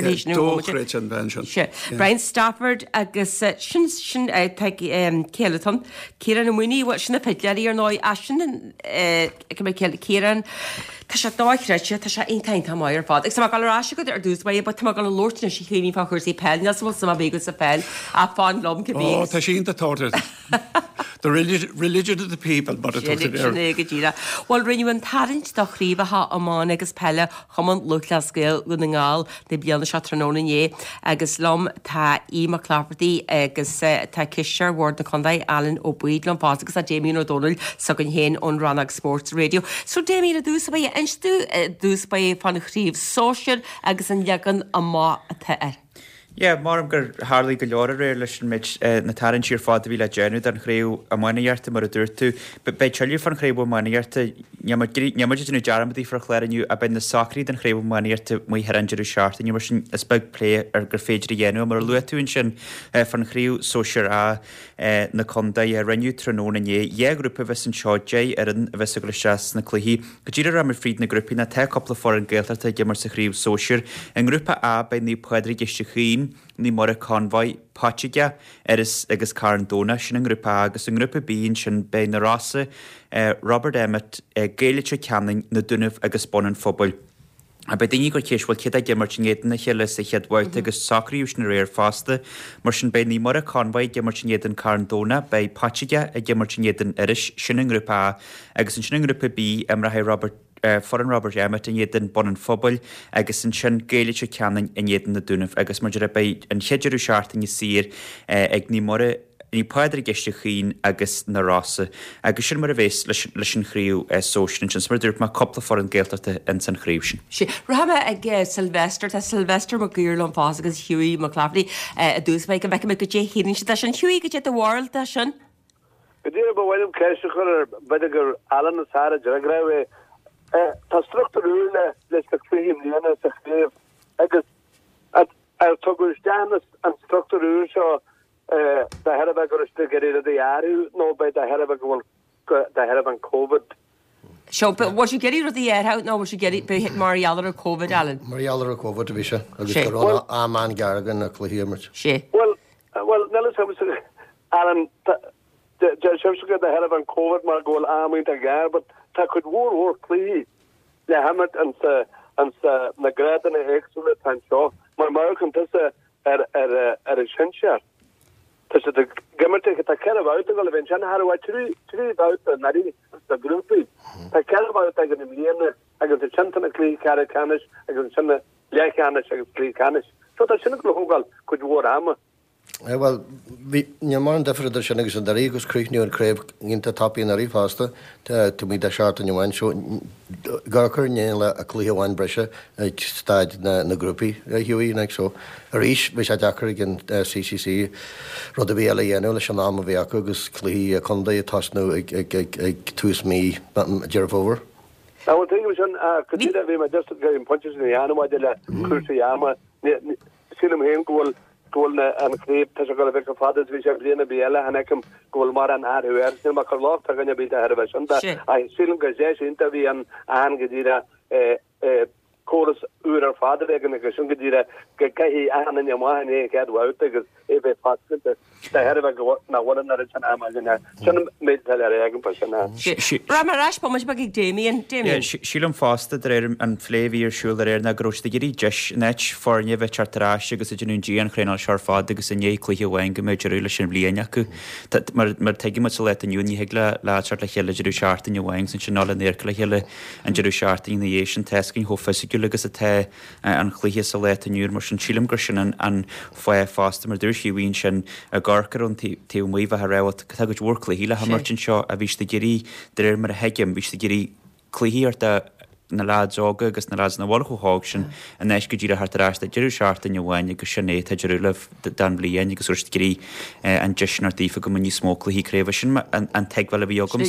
Speaker 1: Brian Stafford agus sin sin céalaton Céan na muoí bh sinna peleirí ar ná a sin céan Tá sé dáithreite tá sé intainta maiir fád. Ag sama galrá go ar dúsba, ba tá gal lóirna si chéí fá chuirí peil, nas bhil sama bégus sa peil a fáin lom go bí.
Speaker 5: Tá sí inta táir. The religion of the people, but it's
Speaker 1: there. Well, rinne an tarint do chríomhatha amán agus pelle chaman luclascéil go na ngáil de bíanana se tróna é agus lom tá íma clapartí agus tá ciseir Ward na Condaid Alan ó buid lom fás agus a Jamie O'Donnell sa an héin ón Ranag Sports Radio. So Jamie a dús ba einstú dús ba fan chríomh social agus an legan a má a te.
Speaker 7: Yeah, mar am gur hardly go leor réir leis an mit na tarann siar fád a bhí le déanú an chréú a mainearta mar a dúirtú, be be teú fan chréú mainearta neamaidir na dearamadí far chléirniu a ben na sacrí den chréú mainearta mu herandidir seart, ní mar sin is beg lé ar gur féidir dhéanú mar luúún sin fan chríú sóisiir a na Condaid a riniu tróna é, é grúpa bheits an seoé ar an a bheits go seas na cluhíí, go dtíidir am mar fríd na grúpi na te coppla for an ggéaltarta g mar sa chríú sóisiir, an grúpa a be ní puidir geiste chuoin ní mar a conmhaid páteige ar is agus Carandóna sin an grúpa agus an grúpa bíon sin be na rása Robert Emmett Gaelic Canning na Dúnmh agus Bonan Fphobal. A be daoine gur chéisfuil chéad a gimar sin éan na chéile sa cheadhhaid agus sacríús na réir fásta, mar sin be ní mar a conmhaid gimar sin éan Carandóna be páteige a gimar sin éan iris sin an grúpa agus an sin an grúpa bí am rathe Robert Uh, for an Robert Emmett in éan Bonan Fphobal agus an sin Gaelic Canning in éan na Dúnmh agus mar be an cheidirú seart in sir ag ní mar ní páidir geiste chin agus na rása agus sin mar a bhés leis an chríú sóisian sin mar dúirt má coppla for an ggéaltarta in san chríú sin.
Speaker 1: Si Rahama ag Sylvester tá Sylvester mar gúir an fás agus Hughie McClafferty a dús mé go bheith go dé híann si sin Hughie go dé a world a sin.
Speaker 8: Gedéir bhfuilm ceiste chur beidir Alan na Sara de raibh tá structúrúile leis go chríim líana sa chléomh agus ar tugusteannas an structúrú seo de herbh goiste geréad a dhearú nó bei de herbh gohfuil de herbh an COVID.
Speaker 1: Seo was you geí rudí airtha nó was geí be hit Marialler a COVID Alan.
Speaker 9: Marialler a COVID bhí se agus corona amán gargan a chluhiimirt.
Speaker 1: sé.
Speaker 8: Well well nellis Alan se go de herbh an COVID mar ggóil amint a gar, but tá chud mhór mhór clí le hammert an sa an sa na gradan a éagsúla tan seo mar mar chun tusa ar ar ar a sinsear. Tá sé de gimmerte tá ceirh out go le bhín sena har bhaid trí trí out a narí sa grúpi. Tá ceirh out ag an líana agus a chantana clí cara canis agus sinna lechanis agus clí canis. So tá sinna go hógáil chud mhór ama.
Speaker 9: Well, ní mar an defridir sin agus an darí agus cruithniú an créibh ínta tapí na rífásta tú mí de seart an bhain seo garchar ní le a clíomhhain breise ag stáid na grúpi hiúí ag so a ríis bhí sé dechar gin C C C rud a bhí eile dhéanú leis an am a bhí acu agus clí a chundaí a tasnú ag tús mí dearmhóver.
Speaker 8: Tá te sin chudíad a bhí me just go in punches in anama de le cruúsaí ama sílam héon ghfuil Golna an kréip te go ve fadas vi blina bele han ekm gol mar an ar sin ma kar lof gan bit her a sil go inta vi an angedira choras ur ar fader egen agus sin gedire ge gahi an in ma ne gad wa agus e be fa her na wa na an am sin me egen pa.
Speaker 1: Ra mar ras po bag Damien
Speaker 7: sílam fásta er an flévír siúl er na grosta geí deis net forne ve chartarrá agus dún G an chréál sear fád agus in éclí wein go méidirúile sin bliana acu mar teigi mat le an júni hegle láart le chéile jeú seartain wein san sin ná néircle heile an jeú seartain na dhé sin tescinn ho feú agus a te an chluhé sa le anúr mar sin sílam gur sin an foié fásta mar dúirsí vín sin a garcar an te muomh a rát go dúircla híle ha mar sin seo a bhís de géirí de mar a heigem bhís de géirí chluhíart na láóga agus na lá na bhil hág sin a neis go dtíra hartarrásta deú seartain bhhaine agus sinné a deúlah dan blion agus úst gurí an deisnar dífa go ní smócla hí créh sin an teaghil a bhí agam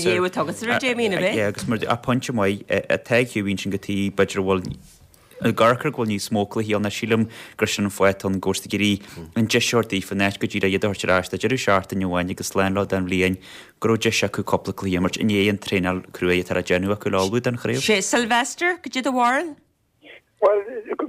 Speaker 7: agus mar a pointinte mai a teaghiú vín sin gotí beidir bhil a garcar ghil ní smócla hí na sílam gur sin foiit an ggósta gurí an deisiirtaí fan neis go dtíra idirtarrásta deú seartain bhhaine agus leanlá an bblion gro de se acu coppla líamart in éon tréál cruúé tar a genú acu láú an chréh.
Speaker 1: sé Sylvester go dtí a bhil?
Speaker 10: Well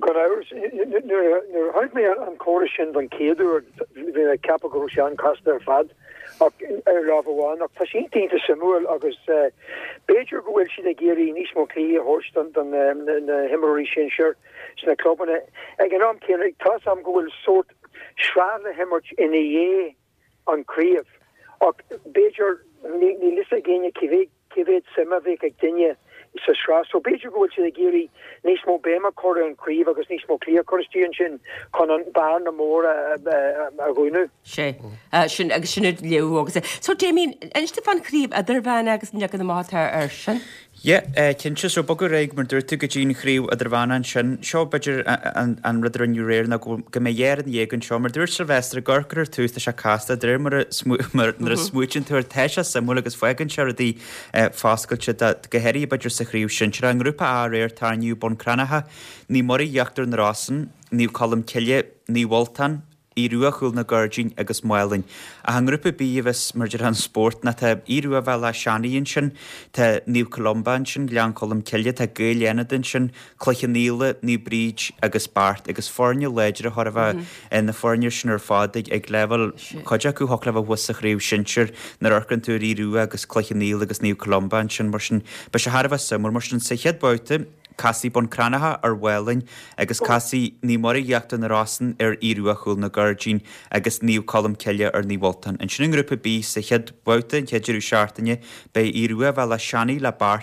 Speaker 10: nu haid mé an choir sin van céadú hí cap go se an casta ar fad ar láháin ach tá sin tínta samúil agus Beiidir gohfuil si a géirí níos mó clí a hórstand an himmorí sin seir sna clubbanna ag an am cénig tá am gohfuil sort srána himmert ina dhé anríomh ach Beiidir ní lis a géine civéad sama bhéh ag duine sa srá, so Beiidir gohfuil si a géirí níos mó béma choir an críomh agus níos mó clí choirtíonn sin chun an bar na mór a gúinú.
Speaker 1: sé sin agus sinú leú agus é. So Damien, einste fan críomh a darbhain agus ne an mátha ar sin?
Speaker 7: Ja, cinse so bogur réig mar dúirtu go dtín chríú a darbhain sin seo beidir an ruidir an réir na go mé dhéar an dhégann seo mar dúir Sylvester garcar tústa se casta d mar a smúin túir teise samú agus foigann se a dí fáscailte gohéirí beidir sa chríú sin se an grúpa á réir tarniu bon cranatha ní morí jaachtar na rásan níú colm ciile ní Waltan íruachúil na Gurgin agus Muelin. A an grúpa bíomhs maridir an sport na tá íruah bhe le seanaíonn sin tá níú Colomban sin lean colm ciile tá galéanadin sin chluchan níla ní bríd agus bart agus fórne léidir a thorah in na fórneir sin ar fádig ag level chuide acu hoch leh was a chríú sinir na orcan tú íruú agus chluchan níla agus níú Colomban sin mar sin be se Harbh samú mar sin sa chead beute Casí bon cranatha ar Welling agus casí ní morí dheachta na rásan ar íruachúil na Gurgin agus níú colm ciile ar ní Waltan. An sin grúpa bí sa chead bouta an cheidirú seaartaine be íruah bhe le seanaí le bart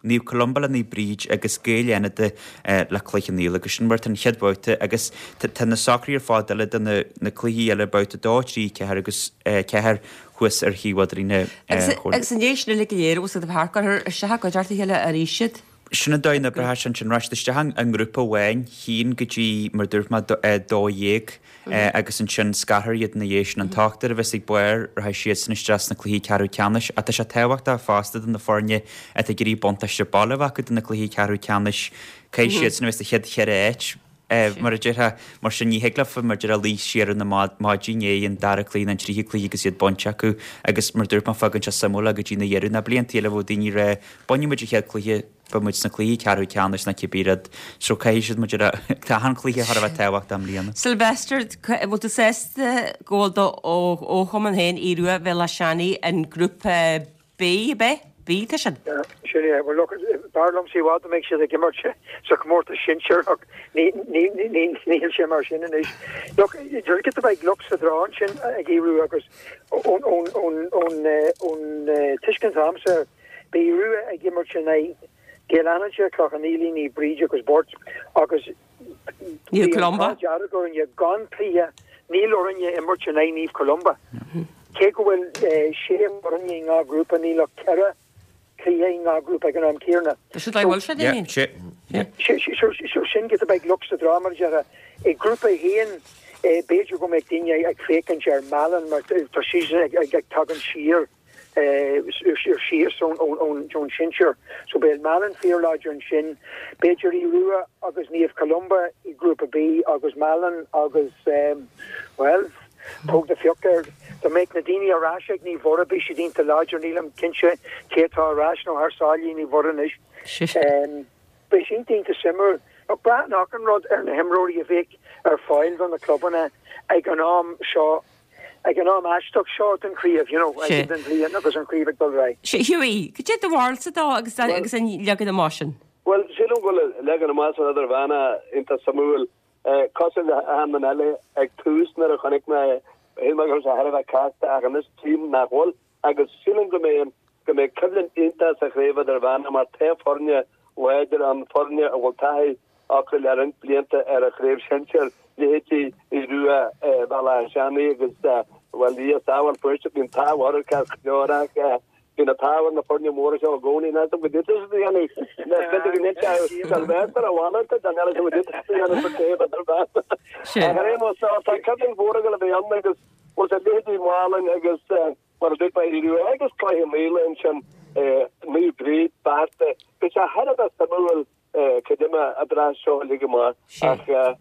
Speaker 7: níú Columbala ní bríd agus géile de le chluchan níl agus sin mar an cheadbáte agus tan na sacríar fáile na cluí eile báta dátrí cethir agus cethir chuas ar híhadarína.
Speaker 1: Agus san déisna le léir ús a bhthcar se go deartta heile a ríisiid?
Speaker 7: Sinna dainna brethe sin sin ráiste hang an grúpa bhhain hín go dtí mar dúirma dóhéag agus an sin scathir iad na dhééis an tátar a bheits ag buir ar siad san stras na cluí ceú ceannis a se tehacht a fástad in na fórne a gurí bontaiste ballhha go na cluí ceú ceannis cé siad san bheits a chead cheir éit. Mar a ddéthe mar sin ní heglafa mar de a lí siar na mádíné an dar clín an trí clí agus iad bonte acu agus mar dúirt má fagann se samúla go dtína dhéú na blion tíile bh daoine ré bonne muidir chead clíthe ba muid na clí ceú ceannis na cibíad so caiisiid mu an clíthe har bh tehacht am líana.
Speaker 1: Sylvester bú sésta ggóilda ó chuman héin íruúa bhe le seanaí an grúpa B be? Bí te sin?
Speaker 10: Sinné well look barlum sí bhá méid si gimmar se sa mórta sinseir níl sé mar sin is. Look dúir get bheith lux a rán sin a ggéú agus ón tuiscin amsa béú a gimmar sin é géanaide cloch an ílí ní bríd agus bord agus
Speaker 1: Níl Columba
Speaker 10: go je gan plia níl orinne immer sin é níh Columba. Ke go bhfuil sé orinne ngá grúpa níl cera ná grúp ag an am céarna. sin get a beh lux a drama a e grúpa héan béidir go meid daine ag fécinn sé ar malan mar tá si ag tagan sir sir ón John Sinseir. So be malan fearláidir an sin béidir í ruúa agus níomh Columba i grúpa B agus malan agus well tog de fiokker de me nadini a rasig ní vor be sé dínta láger nílam kinse kétá ras no haar salí ní vorin is be sin dínta simmer a bra nach an rod er na hemrodi a vik ar fáil van na clubbanna ag an am seo ag an am astok short an críomh you know ag an blian agus an críomh dul ra.
Speaker 1: sé Hughie go dé bhil sa dá agus agus an legan na másin.
Speaker 8: Well sé go legan na más idir bhena inta Samuel cos an man eile ag túsnar a chonig me hé go a her a cast a an is team nachhol agus sílim go mé go mé cyflin inta a chréfa ar bhena mar te forne weidir an forne a bhil taí acre le an blianta ar a chréf sinseir létí i ruúa bhil an seannaí agus bhil í táhar puiste bín táhhar cas leorach in a táhar na forne mór se a gcóí na go dit annig net Sylvester a bhhaanta an eile go dit an forté ar ré tá cyflin bóra go le bh an agus was a létí málan agus mar dit bei ruú agus cai méle in sin mí brí barte be a her a Samuel kedima a bra seo lige má ach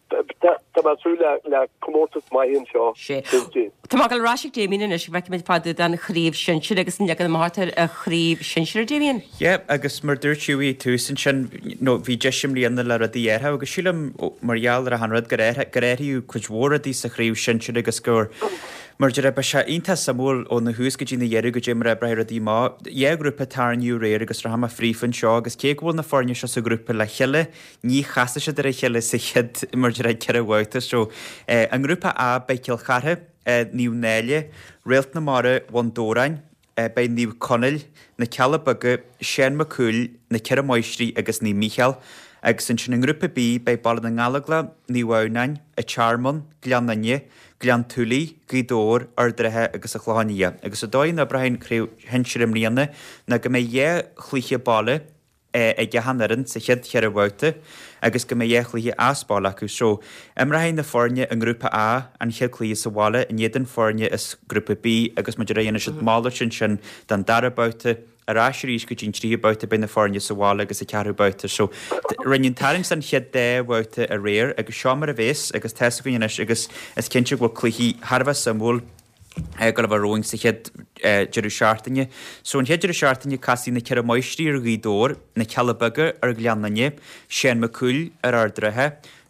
Speaker 8: Táúile le commórtas maihinn seo.
Speaker 1: Tá gal ráisiigh déíine is bheice méid fád an chríomh sinseir agus le an mátar a chríomh sinseir déíon?
Speaker 7: Jé, agus mar dúirtúí tú san sin nó bhí deisiim líonna le a dhéirtha agus sílam margheall ar a hanrad goréirú chuidhóra dí sa chríomh sinseir agus gur. Mar de be se inta samúl ó na hús go dtína dhéir go Jim breir a dí má. Dhé grúpa tarniú réir agus ra hama frífan seo agus cé bhil na fórne se sa grúpa le cheile ní chaasa se ar cheile sa chead mar de ceir bhhaita so an grúpa A bei ceil charthe níú néile réalt na mara bhandórain bei níú conil na ceala baga Sean McCool na ceir maistrí agus ní Michael agus sin sin an grúpa B bei ball na ngalagla ní bhhainain a Charmon gleannanne Glean túlí gídóir ardrathe agus a chláine agus a dóin na brahin cruú hensirim líana na go mé dhé chluiche balle ag gehannaran sa chead chear a bhhaute agus go mé dhé chluiche asbála acu so am rahin na fórne an grúpa A an chead clí sa bháile in éan fórne is grúpa B agus mu réana si mála sin sin den darabáte a ráisiirís go dín tríbáte ben na fórne sa bháile agus a cearbáte so rinne taring san chead dé bhhaute a réir agus seomar a bhés agus teiscuine agus is cinnte go chluí Harbh samúl go bh roing sa chead jeú seaartaine. So an héidir seaartaine casí na ceir maistrí ar gídóir na cealabaga ar gleannanne, Sean McCool ar ardrathe,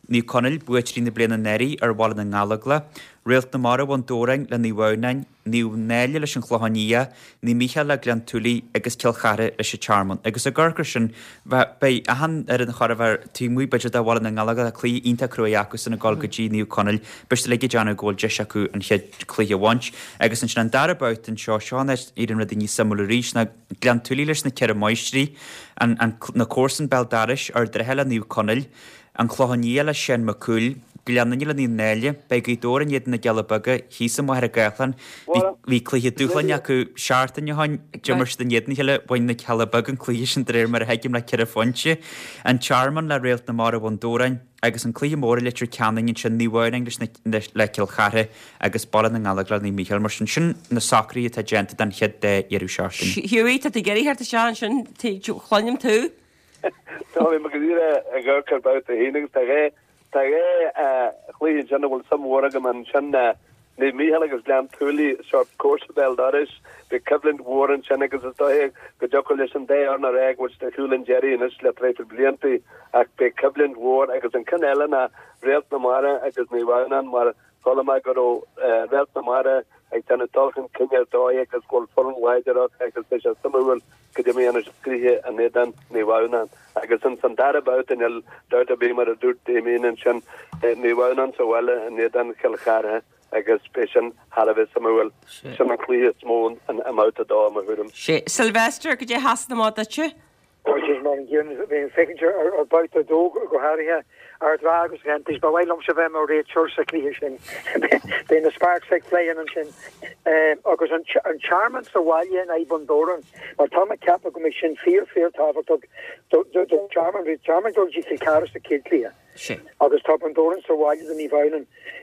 Speaker 7: ní conil buitrí na bliana neri ar bhla na ngalagla, réalt na mara bhain dórain le ní bhhainain, ní néile leis an chlohanía, ní mícha le glan túlí agus cilchare leis a charman. Agus a gurgur sin bei a han ar an chorabhar tí mú beidir a bhla na ngalaga a clí ínta cruaachgus in na golgadí níú conil, beiste le deanna ggóil deis acu an chead clí a bhaint, agus an sin an darabaut an seo seán iad an rud ní samúla rís na glan túlí leis na ceir maistrí an na cósan beldaris ar drehela níú conil, an chlohanía le sin macúil, Gleanna le ní néile, be go dóran iad na gealabaga hí sa mar a gaichlan, hí clíthe dúchlan acu seaartan hain Jimmers den iadna heile bhain na gealabaga an clíis an dréir mar a heigim le ceir a fonse, an charman le réalt na mar a bhain dórain, agus an clí mór leitr ceannaing sin níhhaing le cilchare agus ball na ngalagla ní Michael mar sin na sacraí a genta den chead de iarú seaartan.
Speaker 1: Hiúí a geirí ar a seán sin chláim tú?
Speaker 8: Tá mé mag dtíre a ggurcar bát a héanagus tá ré Tá ré chlí sin bhfuil samhra man sin ní míhel agus lean túlí seo cósabel daris be cyflint Warren sin agus is dóhé go joco leis an dé ar na reg which de Húlin Jerry in is le tréifir blianti ach be cyflint War agus an canela na réalt na mara agus ní bhhanan mar chola go réalt na mara ag tanna tolchan cinnear dói agus ggóil foran waidirach agus leis a samhfuil go dé mé an scríhe a nédan ní bhhanan agus an san darabaut in el dauta bé mar a dúrt démín sin ní bhhanan sa bhile a nédan cilchare agus spéisian Harvis samhfuil sin an clí smón an amouta dá a thuúm.
Speaker 1: sé Sylvester go dé hasna má se?
Speaker 10: man gin fekenture ar buit a dog go harithe ar dragus gentis, ba bhilm se bheith mar réit seir sa clí sin. Dé na spark se léan an sin. agus an charman sa bhaile na Ibandóran, mar tá cap go mé sin fear fear táhachtog charman ri charman go jí car sa kidlia. agus tá Bandóran sa bhaile an í bhailen.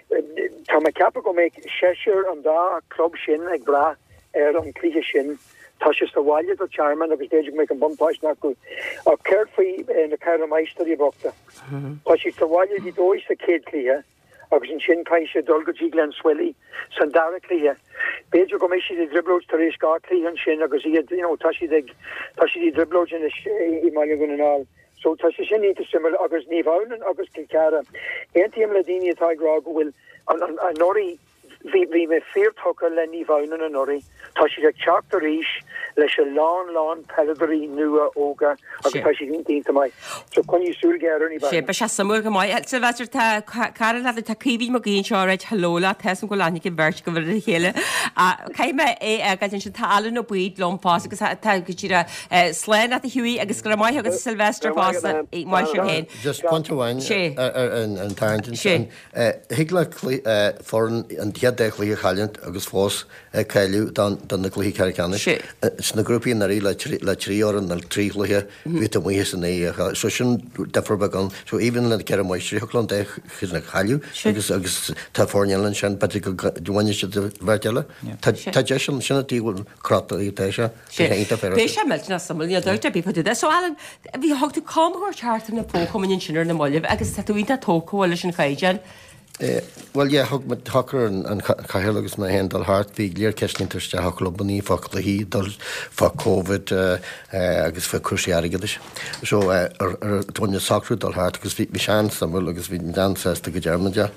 Speaker 10: Tá cap go mé séir an dá club sin ag bra ar an clí sin. Tá sé sa bhaile do charman agus déidir mé an bontáis nach go a ceir faoi na ceir meisterí bota. Tá sí sa bhaile dí dóis sa céad clíthe agus an sin cai sé dulgadtí Glen Swilly san dara clíthe. Beidir go mé si de driblóid tar éis gá clíthe an sin agus iad tá si tá si dí driblóid in i mai gon an all. So tá sé sin íta simmer agus ní bhhanan agus cilcara. Éontíim le daine atá grá go bhfuil an norí hí me feartócha le ní bhhanan an norí. Tá si ag teach a ríis leis a lán lán pedigree nua óga agus tá si dínta mai. So chuní súlgéar ní
Speaker 1: sé be se samú go mai se bhetir tá car le tá cíhí mo gén seáid halóla team go lánig bhirt go bhir chéile a caiime é agad sin talan nó buid lompá agus go tíra sléin a hiúí agus go mai agus Sylvester Fossa mai sin héin.
Speaker 9: Just pointháin an tangent sin hiigla foran an tiaddechlí chaint agus fós ceiú dan na clí ceanna. Sna grúpií naí le tríoran na trílathe ví a muhé san é so sin deforbegan, so even le ce maiistrí holan de chus na chaú agus agus tá fórnelan sin pe gohaine se bhile. Tá de sin sinna tíhfuil crata í téise
Speaker 1: Bé sé me na samí dúirte bí de so Alan bhí hogtú comhir charta na póchamin sinar na moileh agus taúínta tócóile sin chaidean.
Speaker 9: Well yeah, hog met hacker an cahélagus na hen dal hart vi léir kelinterste haklabaní fa hí dal fa COVID agus fa cruisiaigeidir. So tonne sacrú dal hart agus vi sean sam agus vi dan go Germania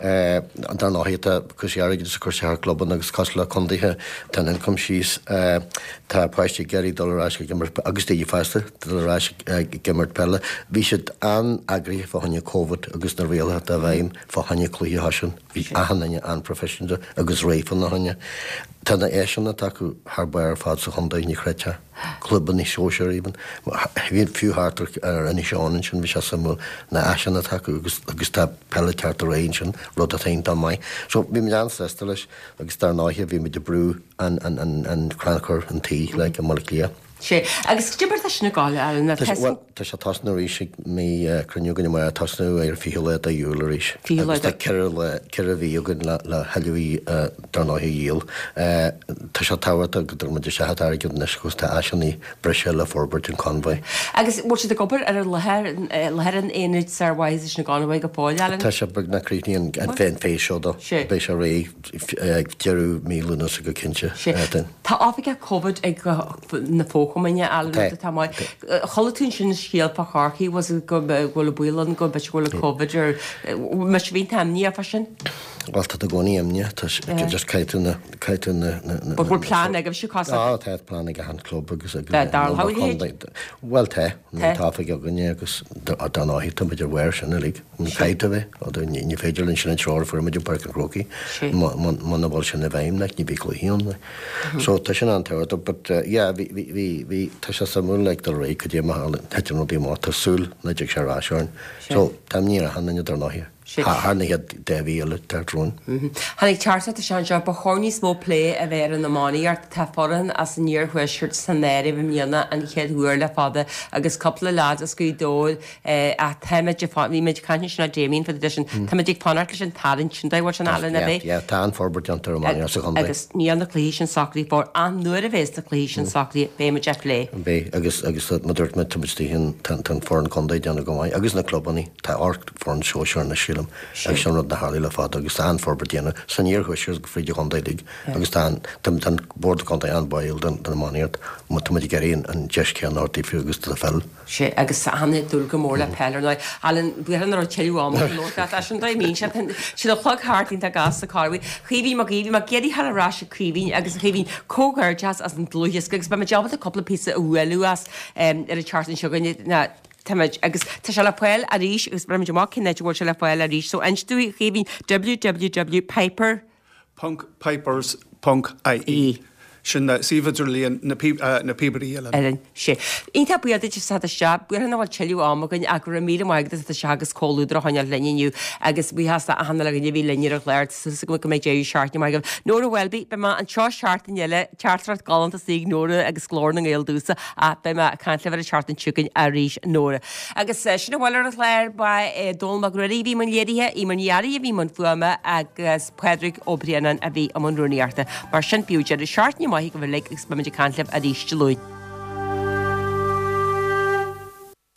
Speaker 9: an dan áhéta cruisiaigeidir cruisiarclubban agus casla condithe tan an kom sís tá páiste geirí dollar gemmer agus dé feste dollar gemmert pelle. Vi se an agri fa hanne COVID agus na réal a bhaim fa hanne clí hasin hí ahanne an professional agus réifan na hanne. Tána éisina taú Harbair fád sa chundaí chréite clubban í sóisiir íban. Bhíon fiúhartar ar an seánin sin bhí se samú na eisina taú agus agus tá peleteart a réin sin rud a tain dá mai. So bhí me ansta leis agus tar náithe bhí me de brú an cranchar an tí le a mar lia.
Speaker 1: sé agus tíbar sinna gáile na
Speaker 9: Tá sé tasna ríisi mí cruniugan mar tasnú ar fiúile a dúlaéis. ceir le ceir a bhíúgan le heúí darnáí díal. Tá se táhata go dúrmaidir se air go negus tá eisinaí breise le forbert in Convoy.
Speaker 1: Agus bhil si gobar ar lehear an éid sarhhaid is na gáhhaid go páile.
Speaker 9: Tá se bag naríníon an féin fééis seo Bei se ré dearú míúna a go cinse.
Speaker 1: Tá áfik COVID ag na fó gomaine eile tá mai. Cholatún sin scéal pa charchaí was go gola builan go bet gola COVID ar me vín tamní a fasin?
Speaker 9: Alta a gcóí amne just caiitúna caiitúna
Speaker 1: bhfuil plán agah si cos
Speaker 9: tá plán ag an club agus Well te táfa go gonne agus don áhí beidir bhir sinna lí caiite bheith ó ní féidirlinn sinna treir fu meidir park an croí man bhil sinna bhéimne ní bí híonna. So tá sin an teir, but hí tá se samú le do ré go dé heitir nó dí má tásúl na d sé ráisiáin, so tam ní a hanna dar náhir. Harna head déhíle tarrún.
Speaker 1: Hannig tearsa a sean seo ba chorní smó lé a bhéir an namáí ar taforan as an níor chuisiirt san néir bh mianana an chéad thuair le fada agus coppla lád a scuí dóil a teimiid bhí méid caiine sinna déín fa sin Táidir fanart lei sin talinn sin dhhar an eile na bheith.
Speaker 9: tá an forbert an tarmáí sa chu.
Speaker 1: Agus ní an na clí sin saclaí bór an nuair a bhés na clí sin saclaí béime de lé.
Speaker 9: Bé agus agus dúirt me tutíhinn tan fórn condaid deanna gomáid, agus na clubbaní tá ort fórn seoisiir na sílam. Ag sin rud na háí le fád agus tá an forberdíanana san níor chuisiir go fríidir chundaigh agus tá tan bord conta an bail den maníart mu tuid geíon an deiscean átaí fiúgus a fell.
Speaker 1: sé agus hanna dul go mór le pearnáid Allan buan ar teúám nó sin d mín si si a chlog hátín a gas a carfu chuhí mar gíhí mar geirí herrá a críhín agus chuhín cógar jazz as an dlúhias agus be job a coppla pí a bhfuúas ar a chartan seganine na Táid agus tá se le foiil a ríis agus breid má cinnéid bhil se le foiil a ríis, so einstúí chéhín w w w Piper
Speaker 5: Pipers I E. sin síidir líon na peberí eile.
Speaker 1: sé. Ínta buiad sa a se buar an bhil teú amgan a gur mí maigad a se agus cóúdra haine leniu agus bhí hasasta a hanna le bhí leníar léir go go méid déú seaartni mai go. Nóra bhfuilbí be an seo seaartain eile teartrat galanta sí nóra agus glór an éil dúsa a be caiint le a seaartan tuúcain a ríis nóra. Agus sinna bhil a léir ba dul mag ruí bhí man léirithe í man jaí a bhí man fuama agus Pedric O'Brienan a bhí am an runúíarta mar sin fiútear a seaartni mai go bhfuil le experimental cantleh a ríiste luid.